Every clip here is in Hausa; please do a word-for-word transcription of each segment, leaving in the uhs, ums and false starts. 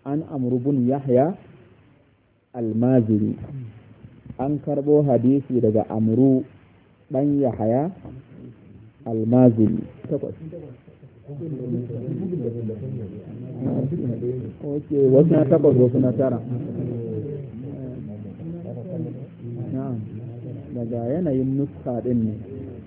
an amru bin yahya almaziri an karbo hadisi daga amru dan yahya almaziri takwas oke wasu na takwas wasu na tara daga yanayin nuska din ne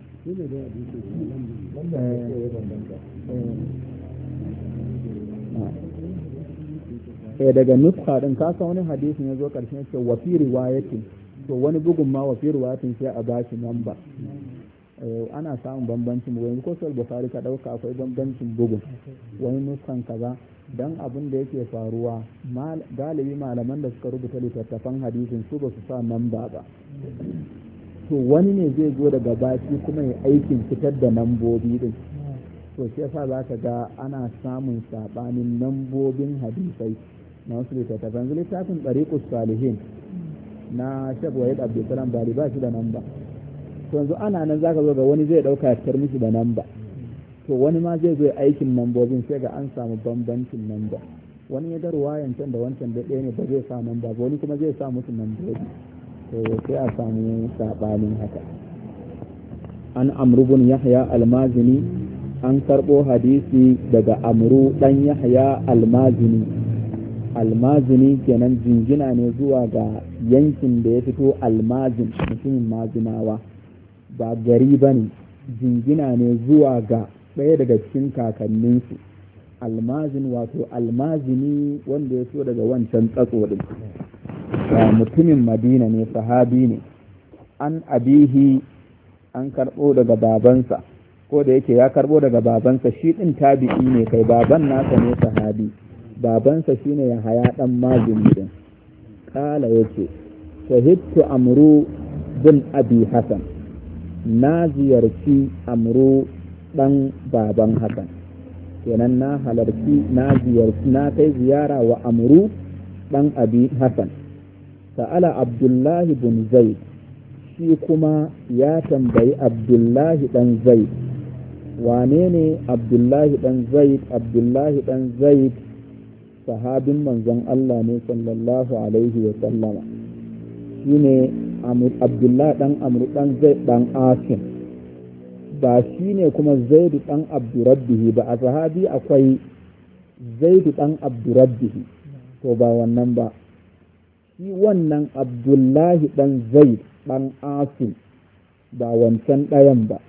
eh daga nuska din ka san wani hadisin ya zo karshen ce wa fi riwayatin to wani bugun ma wa fi riwayatin sai a bashi namba ana samun bambancin bugun ko sai Bukhari ka dauka akwai bambancin bugun wani nuskan kaza dan abin da yake faruwa galibi malaman da suka rubuta littattafan hadisin su ba su sa namba ba to wani ne zai zo daga baki kuma ya aikin fitar da nambobi din to shi yasa za ka ga ana samun sabanin nambobin hadisai na wasu littattafan littafin ɗariƙus salihin na Sheikh Wahid Abdulsalam Bari ba shi da namba to yanzu ana nan za ka zo ga wani zai ɗauka ya fitar mishi da namba to wani ma zai zo aikin nambobin sai ga an samu bambancin namba wani ya ga ruwayan can da wancan da ɗaya ne ba zai sa namba ba wani kuma zai sa musu nambobi to sai a samu sabanin haka an amru bin yahya almazini an karbo hadisi daga amru dan yahya almazini almazini kenan jingina ne zuwa ga yankin da ya fito almazin mutumin mazinawa ba gari bane jingina ne zuwa ga ɗaya daga cikin kakanninsu almazin wato almazini wanda ya so daga wancan tsatso din mutumin madina ne sahabi ne an abihi an karɓo daga babansa ko da yake ya karɓo daga babansa shi ɗin tabi'i ne kai baban nasa ne sahabi babansa shine ya haya ɗan mazini din kala yace shahidtu amru bin abi hasan na ziyarci amru ɗan baban hasan kenan na halarci na ziyarci na kai ziyara wa amru ɗan abi hasan sa'ala abdullahi bin zaid shi kuma ya tambayi abdullahi ɗan zaid wane ne abdullahi ɗan zaid abdullahi ɗan zaid sahabin manzon Allah ne sallallahu alaihi wa sallama shine abdullahi ɗan amru ɗan zaid ɗan asim ba shine kuma zaidu ɗan abdurabbihi ba a sahabi akwai zaidu ɗan abdurabbihi to ba wannan ba shi wannan abdullahi ɗan zaid ɗan asim ba wancan ɗayan ba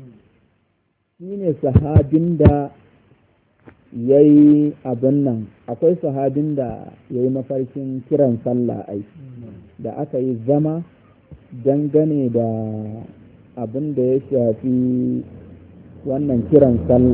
shi ne sahabin da ya yi abin nan akwai sahabin da ya yi mafarkin kiran sallah ai da aka yi zama dangane da abin da ya shafi wannan kiran sallah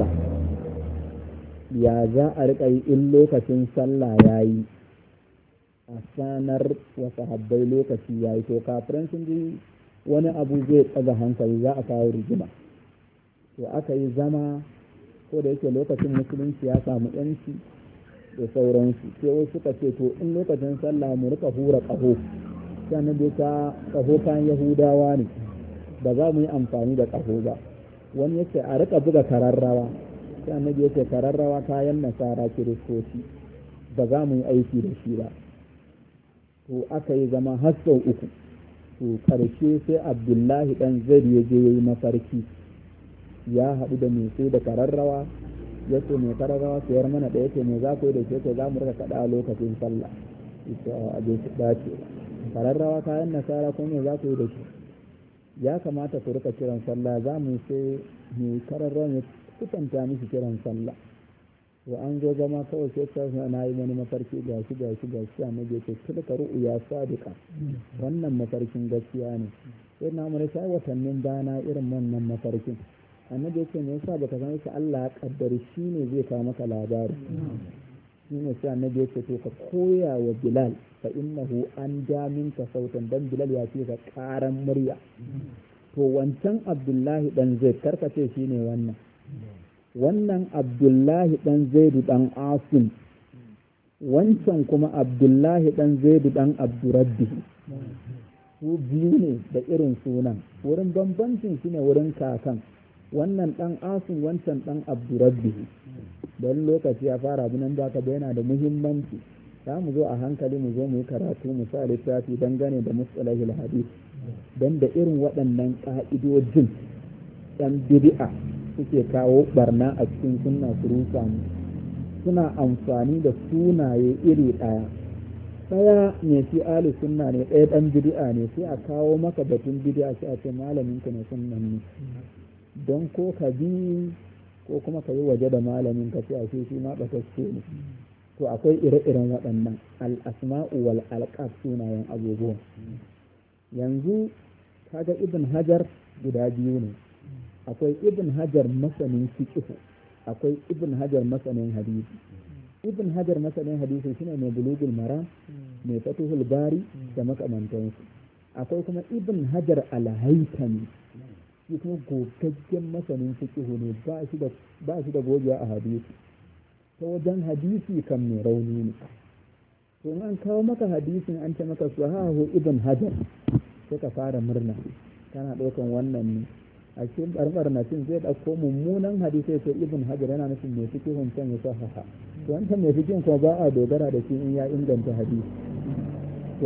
ya za a riƙa yi in lokacin sallah ya yi a sanar wa sahabbai lokaci ya yi to kafiran sun ji wani abu zai tsaga hankali za a kawo rigima to aka yi zama ko da yake lokacin musulunci ya samu yanci da sauransu sai wasu suka ce to in lokacin sallah mu rika hura ƙaho sannan dai ta ƙaho kan yahudawa ne ba za mu yi amfani da ƙaho ba wani yace a rika buga kararrawa sai annabi yace kararrawa kayan nasara kiristoci ba za mu yi aiki da shi ba to aka yi zama har sau uku to ƙarshe sai abdullahi ɗan zaid ya je ya yi mafarki ya haɗu da mai sai da kararrawa ya ce mai kararrawa sayar mana da yake mai za ku yi da ke za mu rika kaɗa lokacin sallah ita a bai su dace kararrawa kayan nasara ko me za ku yi da shi ya kamata ku rika kiran sallah za mu sai mai kararrawa ya kusanta miki kiran sallah to an zo zama kawai sai sai na yi wani mafarki ga shi ga shi ga shi annabi ya ce tilka ru'ya sadiqa wannan mafarkin gaskiya ne sai na mu sai watannin bana irin wannan mafarkin annabi ya ce me yasa baka san shi Allah ya kaddari shine zai kawo maka labari shine sai annabi ya ce to ka koya wa Bilal fa innahu an daminka sautan dan Bilal ya ce ka karan murya to wancan Abdullahi dan Zaid karkace shine wannan wannan Abdullahi ɗan Zaidu ɗan Asim wancan kuma Abdullahi ɗan Zaidu ɗan Abdurabbi su biyu ne da irin sunan wurin bambancin shi ne wurin kakan wannan ɗan asin wancan ɗan abdurabbi don lokaci ya fara abu nan da yana da muhimmanci za mu zo a hankali mu zo mu yi karatu mu sa littafi dangane da mustalahil hadith don da irin waɗannan ƙa'idojin ɗan bid'a suke kawo barna a cikin sunna su rusa mu suna amfani da sunaye iri ɗaya ɗaya ne shi ali sunna ne ɗaya ɗan bid'a ne sai a kawo maka batun bid'a sai a ce malamin ka ne sunnan ne don ko ka bi ko kuma ka yi waje da malamin ka sai a ce shi ma ɓatacce ne to akwai ire-iren waɗannan al-asma'u wal alqab sunayen abubuwa yanzu kaga ibn hajar guda biyu ne akwai ibn hajar masanin fiqh akwai ibn hajar masanin hadisi ibn hajar masanin hadisi shine mai bulugul maram mai fatuhul bari da makamantansu akwai kuma ibn hajar al-haytami shi kuma gogaggen masanin fiqh ne ba shi da ba shi da gogewa a hadisi ta wajen hadisi kan mai rauni ne to an kawo maka hadisin an ce maka sahahu ibn hajar sai ka fara murna kana ɗaukan wannan ne a cikin barbarnacin zai ɗauko mummunan hadisai sai ibn hajar yana nufin mai fikihun can ya sahaha to wancan mai fikihun kuma ba a dogara da shi in ya inganta hadisi to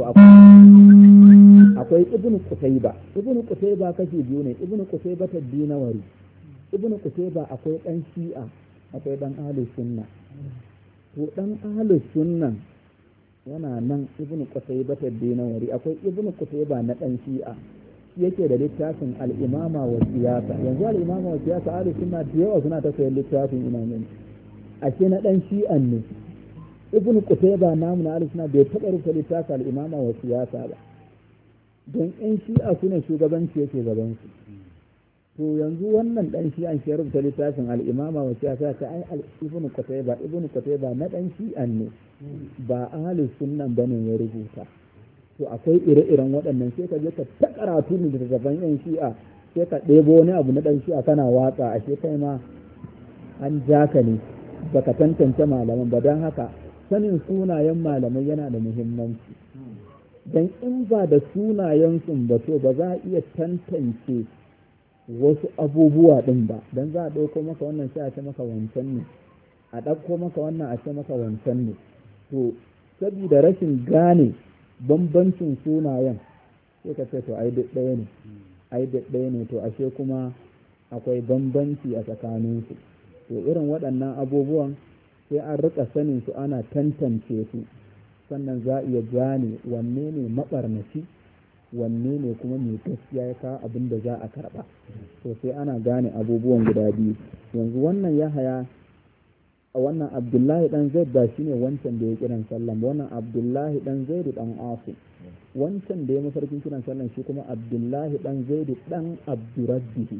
akwai ibn qutayba ibn qutayba kashi biyu ne ibn qutayba ta dinawari ibn qutayba akwai dan shi'a akwai dan ahlus sunna to dan ahlus sunna yana nan ibn qutayba ta dinawari akwai ibn qutayba na dan shi'a yake da littafin al'imama wa siyasa yanzu al'imama wa siyasa ahli sunna da yawa suna ta sayan littafin imamin ashe na dan shi'an ne ibn qutayba namu na ahli sunna bai taɓa rubuta littafin al'imama wa siyasa ba don yan shi'a sune shugabanci yake gaban su to yanzu wannan dan shi'an shi rubuta littafin al'imama wa siyasa ta ai ibn qutayba ibn qutayba na dan shi'an ne ba ahli sunnan bane ya rubuta to akwai ire-iren waɗannan sai ka je ka ta karatu ne da gaban yan shi'a sai ka ɗebo wani abu na ɗan shi'a kana watsa a kai ma an ja ka ne baka tantance malaman ba don haka sanin sunayen malamai yana da muhimmanci don in ba da sunayen sun ba to ba za a iya tantance wasu abubuwa ɗin ba don za a ɗauko maka wannan sai a ce maka wancan ne a ɗauko maka wannan a ce maka wancan ne to saboda rashin gane bambancin sunayen sai ka ce to ai duk ɗaya ne ai duk ɗaya ne to ashe kuma akwai bambanci a tsakaninsu to irin waɗannan abubuwan sai an rika sanin su ana tantance su sannan za a iya gane wanne ne maɓarnaci wanne ne kuma mai gaskiya ya kawo abin da za a karɓa to sai ana gane abubuwan guda biyu yanzu wannan ya haya a wannan abdullahi dan zaid ba shine wancan da ya kiran sallan wannan abdullahi dan zaid dan asim wancan da ya mafarkin kiran sallan shi kuma abdullahi dan zaid dan abdurabbihi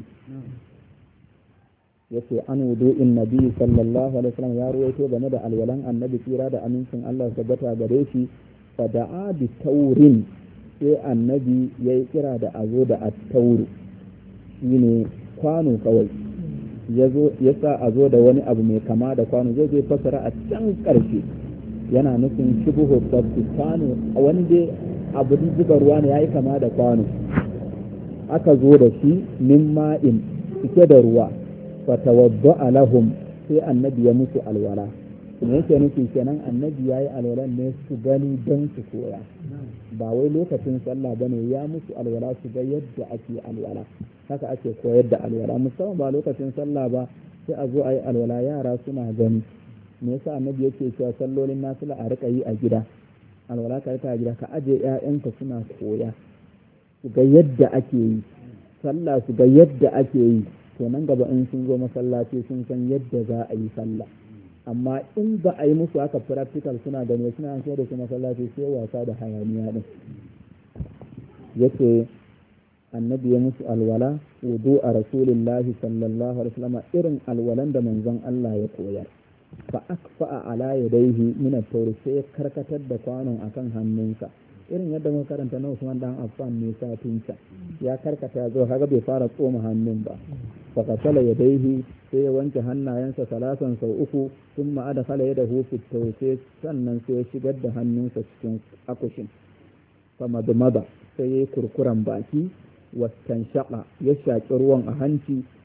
yace an wudu'in nabi sallallahu alaihi wasallam ya ruwaito game da alwalan annabi tsira da amincin Allah tabbata gare shi fa da'a bi taurin sai annabi yayi kira da azo da at-tauru shine kwano kawai ya sa a zo da wani abu mai kama da kwano zai zai fasara a can ƙarshe yana nufin shubuhu sabbi kwano a wani dai abu zuba ruwa ne ya yi kama da kwano aka zo da shi min ma'in cike da ruwa fatawadda lahum sai annabi ya musu alwala me yake nufi kenan annabi ya yi alwalan ne su gani don su koya ba wai lokacin sallah bane ya musu alwala su ga yadda ake alwala haka ake koyar da alwala musamman ba lokacin sallah ba sai a zo a yi alwala yara suna gani me yasa annabi yake cewa sallolin nafila a rika yi a gida alwala ka rika a gida ka aje ƴaƴanka suna koya su ga yadda ake yi sallah su ga yadda ake yi to nan gaba in sun zo masallaci sun san yadda za a yi sallah amma in ba a yi musu haka practical suna gane suna an da su masallaci sai wasa da hayaniya din yace annabi ya musu alwala wudu a rasulillahi sallallahu alaihi wasallam irin alwalan da manzon Allah ya koyar fa akfa ala yadayhi min at-tawr sai karkatar da kwanon akan hannunsa irin yadda muka karanta na Usman dan Affan ne satinsa ya karkata zo kaga bai fara tsoma hannun ba fa kasala yadayhi sai ya wanke hannayensa salasan sau uku sun ma'ada kala ya da hufi tauce sannan sai ya shigar da hannunsa cikin akushin sama da sai ya yi kurkuren baki wasan shaƙa ya shaƙi ruwan a hanci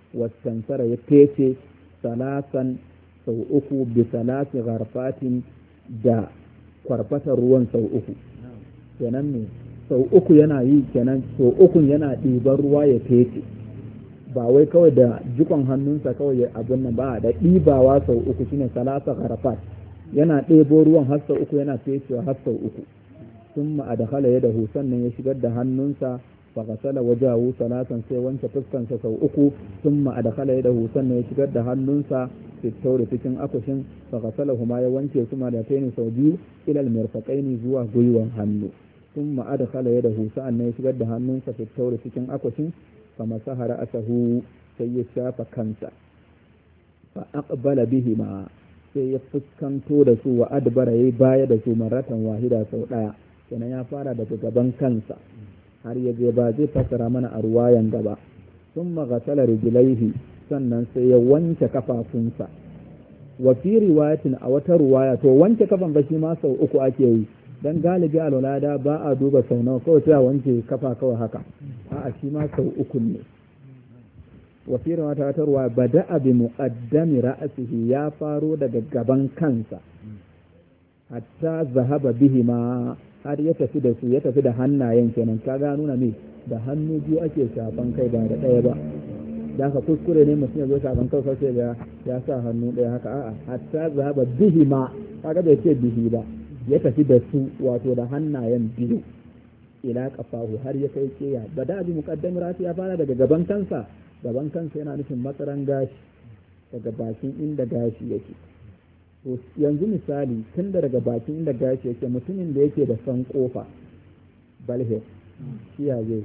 wastansara ya fece salasan sau uku bi salasi gharfatin da kwarfatar ruwan sau uku kenan ne sau uku yana yi kenan sau ukun yana ɗiban ruwa ya fece ba wai kawai da jikon hannunsa kawai abin nan ba da ɗibawa sau uku shine salasa gharfat yana ɗebo ruwan har sau uku yana fecewa har sau uku sun ma'adakala ya dahu sannan ya shigar da hannunsa fagasala wajahu salatan sai wanke fuskansa sau uku sun ma'adakala ya dahu sannan ya shigar da hannunsa fitauri cikin akushin fagasala huma ya wanke su madataini sau biyu ilal mirfaqaini zuwa gwiwan hannu sun ma'adakala ya dahu sannan ya shigar da hannunsa fitauri cikin akushin fa masahara asahu sai ya shafa kansa fa aqbala bihima sai ya fuskanto da su wa adbara yayi baya da su maratan wahida sau daya kenan ya fara daga gaban kansa har ya je ba zai fasara mana a ruwayan gaba sun magasala rijilaihi sannan sai ya wanke kafafunsa wa fi riwayatin a wata ruwaya to wanke kafan ba shi ma sau uku ake yi dan galibi alwalada ba a duba sau nawa kawai sai a wanke kafa kawai haka a'a shi ma sau uku ne wa fi riwayata wata ruwaya bada'a bi muqaddami ra'sihi ya faro daga gaban kansa hatta zahaba bihima har ya tafi da su ya tafi da hannayen kenan ka ga nuna me da hannu biyu ake shafan kai ba da ɗaya ba da ka kuskure ne mutum ya zo shafan kai sai ga ya sa hannu ɗaya haka a'a hatta zahaba bihima kaga bai ce bihi ba ya tafi da su wato da hannayen biyu ila kafahu har ya kai keya bada bi muqaddam rasi ya fara daga gaban kansa gaban kansa yana nufin matsaran gashi daga bakin inda gashi yake to yanzu misali tun da daga bakin inda gashi yake mutumin da yake da san kofa balhe shi ya zai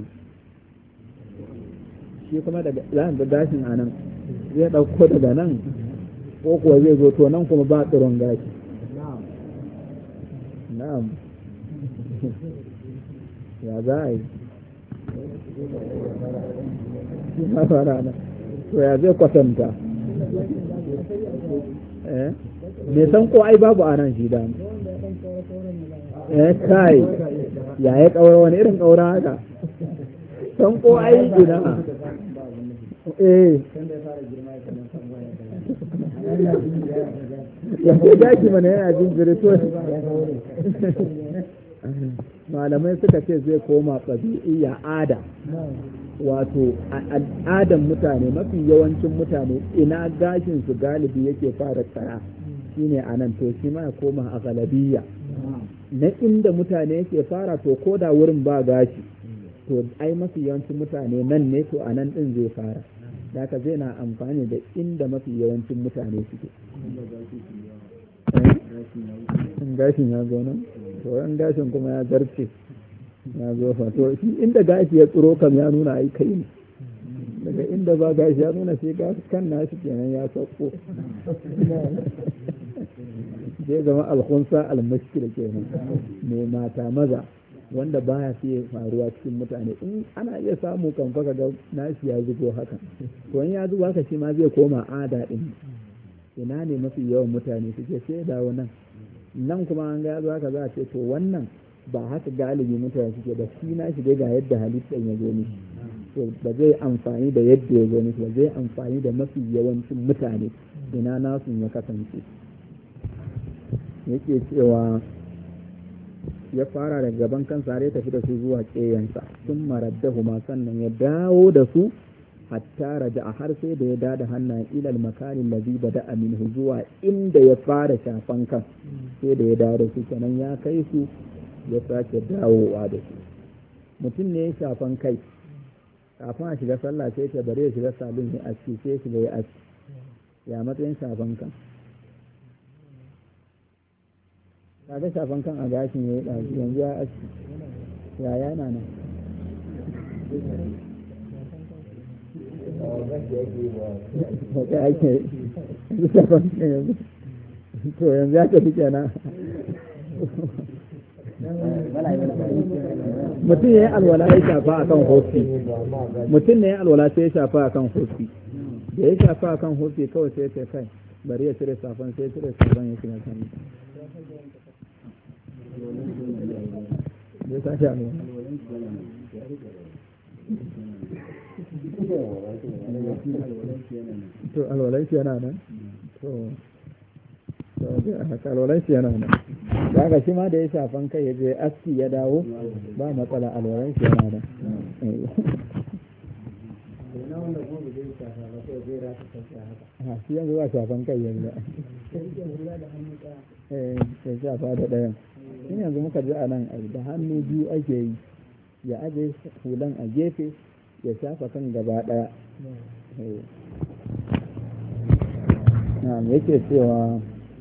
shi kuma daga zan da gashin anan zai dauko daga nan ko kuwa zai zo to nan kuma ba tsiron gashi na'am ya za a yi shi ma fara nan to ya zai kwatanta eh bai san ko ai babu a nan shi da eh kai ya yi ƙaura wani irin ƙaura haka san ko ai gina eh ya fi daji mana yana jin firito malamai suka ce zai koma ɗabi'iyya ada wato al'adan mutane mafi yawancin mutane ina gashin su galibi yake fara tsara shine a nan to shi ma ya koma a galabiyya na inda mutane yake fara to ko da wurin ba gashi to ai mafi yawancin mutane nan ne to a nan din zai fara daga zai na amfani da inda mafi yawancin mutane suke gashin ya zo nan to yan gashin kuma ya zarce ya zo fa to shi inda gashi ya tsiro kam ya nuna ai kai ne daga inda ba gashi ya nuna sai gashi kan nashi kenan ya sauko zai zama alkhunsa almashkil kenan mai mata maza wanda baya fiye faruwa cikin mutane in ana iya samu kan faka ga nashi ya zubo haka to in ya zubo haka shi ma zai koma ada din ina ne mafi yawan mutane suke sai dawo nan nan kuma an ga haka za a ce to wannan ba haka galibi mutane suke da shi na shiga ga yadda halittar ya zo mishi to ba zai amfani da yadda ya zo mishi ba zai amfani da mafi yawancin mutane ina nasu ya kasance yake cewa ya fara daga gaban kansa har ya tafi da su zuwa ƙeyansa sun maraddahu ma sannan ya dawo da su hatta raja a har sai da ya dada hannayen ilal makarin lazi bada minhu zuwa inda ya fara shafan kan sai da ya dawo da su kenan ya kai su ya sake dawowa da su mutum ne ya shafan kai kafin a shiga sallah sai ta bari ya shiga salon ya aski sai shiga ya aski ya matsayin shafan kan kaga shafan kan a gashin ya yi ɗazu yanzu ya aski ya yana nan to yanzu ya tafi kenan mutum ya yi alwala ya shafa a kan hofi mutum ne ya alwala sai ya shafa a kan hofi da ya shafa a kan hofi kawai sai ya kai bari ya cire safan sai ya cire safan ya shiga kan ya sashi alwala to alwalai yana nan to alwalai yana nan da ga shi ma da ya shafan kai ya je aski ya dawo ba matsala alwalai yana nan ha shi yanzu ba shafan kai yanzu eh ya shafa da ɗayan shi yanzu muka ji a nan da hannu biyu ake yi ya aje hulan a gefe ya shafa kan gaba ɗaya na yake cewa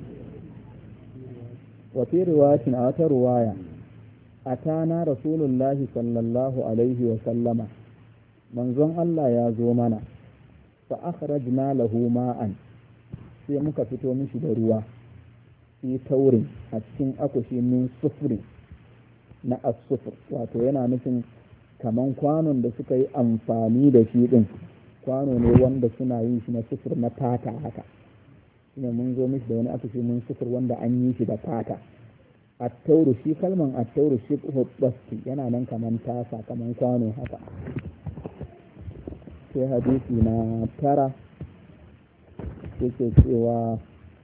wa fi riwayatin a wata ruwaya atana rasulullahi sallallahu alaihi wa sallama manzon Allah ya zo mana fa akhrajna lahu ma'an sai muka fito mishi da ruwa fi taurin a cikin akushi min sufuri na as-sufur wato yana nufin kaman kwanon da suka yi amfani da shi din kwano ne wanda suna yin shi na sufur na fata haka shine mun zo mishi da wani akushi mun sufur wanda an yi shi da fata at-tauru shi kalman at-tauru shi hubasti yana nan kaman tasa kaman kwano haka sai hadisi na tara yake cewa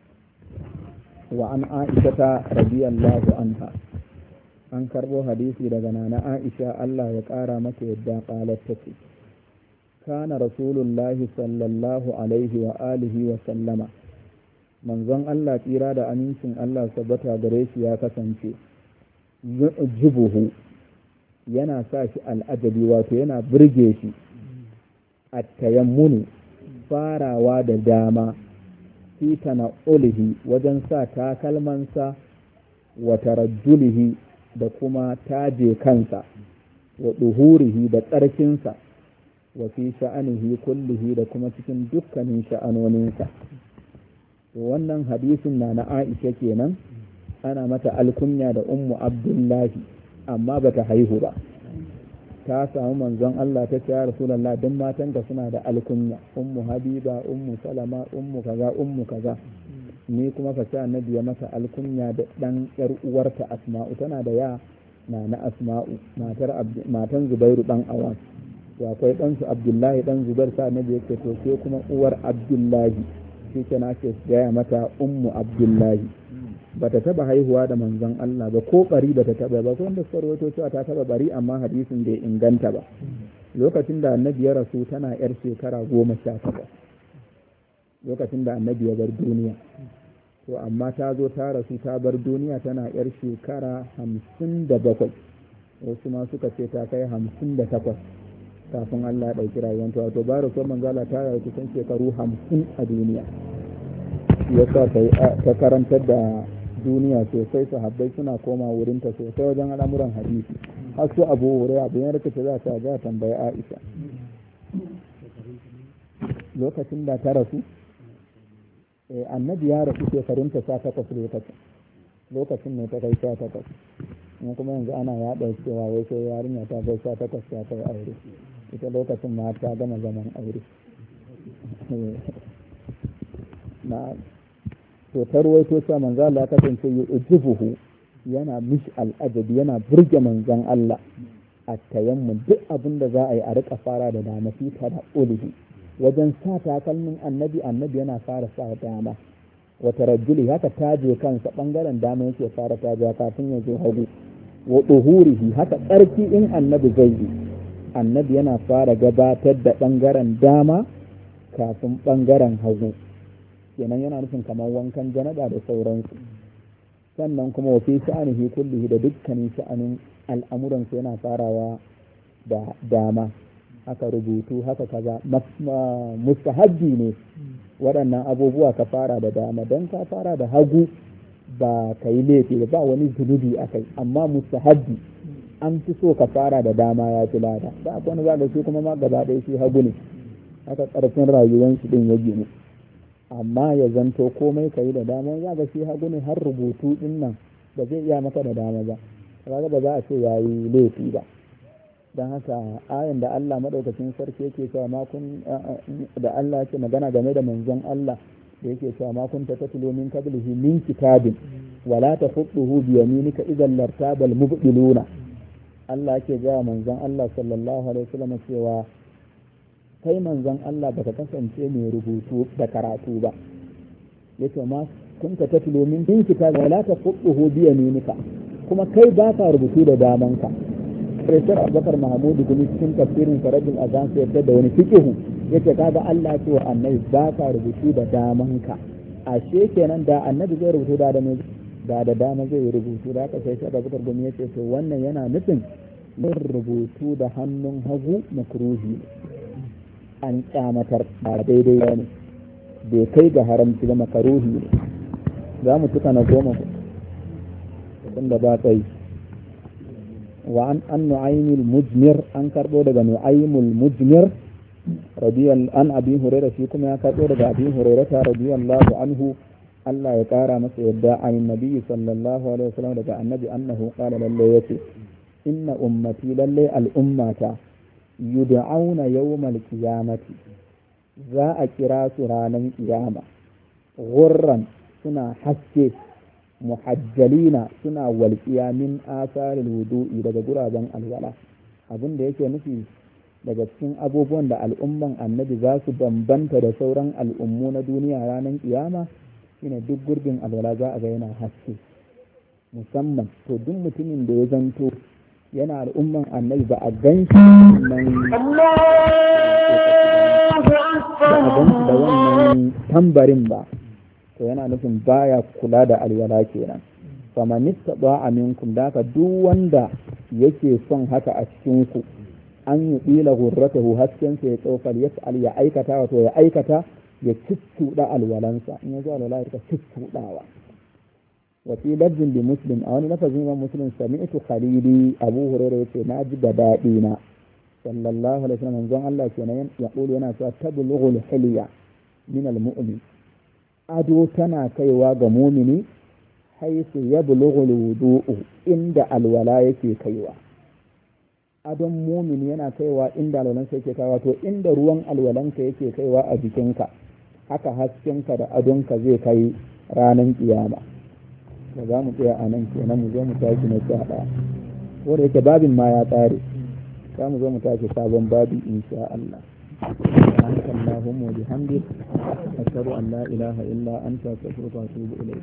wa an aisha radiyallahu anha an karbo hadisi daga nana Aisha Allah ya kara mata yadda qalat tace kana rasulullahi sallallahu alaihi wa alihi wa sallama manzon Allah tsira da amincin Allah sabbata gare shi ya kasance yu'jibuhu yana sa shi al'ajabi wato yana burge shi at-tayammunu farawa da dama fi tana'ulihi wajen sa takalmansa wa tarajjulihi da kuma taje kansa wa duhurihi da tsarkinsa wa fi sha'anihi kullihi da kuma cikin dukkanin sha'anoninsa to wannan hadisin na na Aisha kenan ana mata alkunya da ummu Abdullahi amma bata haihu ba ta samu manzon Allah ta ce ya Rasulullah dan matanka suna da alkunya ummu Habiba ummu Salama ummu kaza ummu kaza ni kuma fa sai annabi ya mata alkunya da dan yar uwarta Asma'u tana da ya na na Asma'u matar matan Zubairu dan Awas to akwai dan su Abdullahi dan Zubair sai annabi ya ce to sai kuma uwar Abdullahi shi ke na ce gaya mata ummu Abdullahi bata taba haihuwa da manzon Allah ba ko bari bata taba ba ko wanda suka rawaito cewa ta taba bari amma hadisin bai inganta ba lokacin da annabi ya rasu tana yar shekara goma sha takwas lokacin da annabi ya bar duniya to amma ta zo ta rasu ta bar duniya tana yar shekara hamsin da bakwai wasu ma suka ce ta kai hamsin da takwas kafin Allah ya ɗauki rayuwanta wato ba rasu manzala ta rayu kusan shekaru hamsin a duniya ya sa ta karantar da duniya sosai sahabbai suna koma wurinta sosai wajen al'amuran hadisi har su abu wurai abu ya rikice za ta ga tambayi Aisha lokacin da ta rasu annabi ya rasu shekarunta sha takwas lokacin lokacin ne ta kai sha takwas in kuma yanzu ana yaɗa cewa wai sai yarinya ta kai sha takwas ta kai aure ita lokacin ma ta gama zaman aure na to ta ruwaito cewa manzo Allah ya kasance yu'jibuhu yana mishi al'ajabi yana burge manzon Allah a tayammun duk abin da za a yi a rika fara da dama fi da ulihi wajen sa takalmin annabi annabi yana fara sa dama wa tarajjuli haka taje kansa bangaren dama yake fara taje kafin ya zo hagu wa duhurihi haka tsarki in annabi zai yi annabi yana fara gabatar da bangaren dama kafin bangaren hagu kenan yana nufin kamar wankan janaba da sauransu sannan kuma wa fi sha'anihi kullihi da dukkanin sha'anin al'amuransu yana farawa da dama haka rubutu haka kaza mustahabbi ne waɗannan abubuwa ka fara da dama don ka fara da hagu ba ka yi laifi ba wani zunubi a kai amma mustahabbi an fi so ka fara da dama ya fi lada ba a wani zaga shi kuma ma gaba ɗaya shi hagu ne haka ƙarfin rayuwar shi ɗin ya ginu amma ya zanto komai ka yi da dama zaga shi hagu ne har rubutu ɗin nan ba zai iya maka da dama ba kaga ba za a ce ya yi laifi ba don haka ayan da Allah maɗaukacin sarki yake cewa makon da Allah yake magana game da manzon Allah da yake cewa makon ta tatlo min qablihi min kitabin wala tafutuhu bi yaminika idan lartabal mubtiluna Allah ke gaya manzon Allah sallallahu alaihi wasallam cewa kai manzon Allah baka kasance mai rubutu da karatu ba yace ma kun ka tatlo min din kitab wala taqutuhu bi yaminika kuma kai ba ka rubutu da damanka Professor Abubakar Mahmud gumi cikin tafsirin Farajul Azan sai yadda da wani fiqhu yace kaga Allah ce wa annabi ba ka rubutu da damanka ashe kenan da annabi zai rubutu da da da da dama zai rubutu da aka sai shi Abubakar gumi yace to wannan yana nufin yin rubutu da hannun hagu makruhi an kyamatar ba daidai ba ne bai kai ga haramci da makaruhi ne za mu tuka na goma tunda ba tsayi wa an an nu'aymil mujmir an karbo daga nu'aymul mujmir radiyallahu an abi hurairah shi kuma ya karbo daga abi hurairah radiyallahu anhu Allah ya kara masa yadda an nabi sallallahu alaihi wasallam daga annabi annahu qala lalle yace inna ummati lalle al'ummata yud'auna yawmal qiyamati za a kira su ranar kiyama ghurran suna haske muhajjalina suna walƙiya min asaril wudu'i daga guraben alwala abin da yake nufi daga cikin abubuwan da al'umman annabi za su bambanta da sauran al'ummu na duniya ranar kiyama shine duk gurbin alwala za a ga yana haske musamman to duk mutumin da ya zanto yana al'umman annabi ba a gan shi nan ba a gan shi da wannan tambarin ba to yana nufin baya kula da alwala kenan famanista ba a minkum da ka duk wanda yake son haka a cikin ku an yi ɗila gurratahu haskensa ya tsofar ya ya aikata wato ya aikata ya ciccuɗa alwalansa in ya zo alwala ya ciccuɗawa wa fi lafzin li muslim a wani lafazin imam muslim sami'tu khalili abu hurairah yace na ji da daɗi na sallallahu alaihi wasallam manzon Allah kenan ya kulu yana cewa tablughul hilya min al-mu'min ado tana kaiwa ga mumini haisu yablughul wudu'u inda alwala yake kaiwa adon mumini yana kaiwa inda alwalansa yake kaiwa to inda ruwan alwalanka yake kaiwa a jikinka haka haskenka da adonka zai kai ranar kiyama da za mu tsaya a nan kenan mu zo mu tashi na sha ɗaya wanda yake babin ma ya tsare za mu zo mu tashi sabon babi insha Allah سبحانك اللهم وبحمدك أشهد أن لا إله إلا أنت أستغفرك وأتوب إليك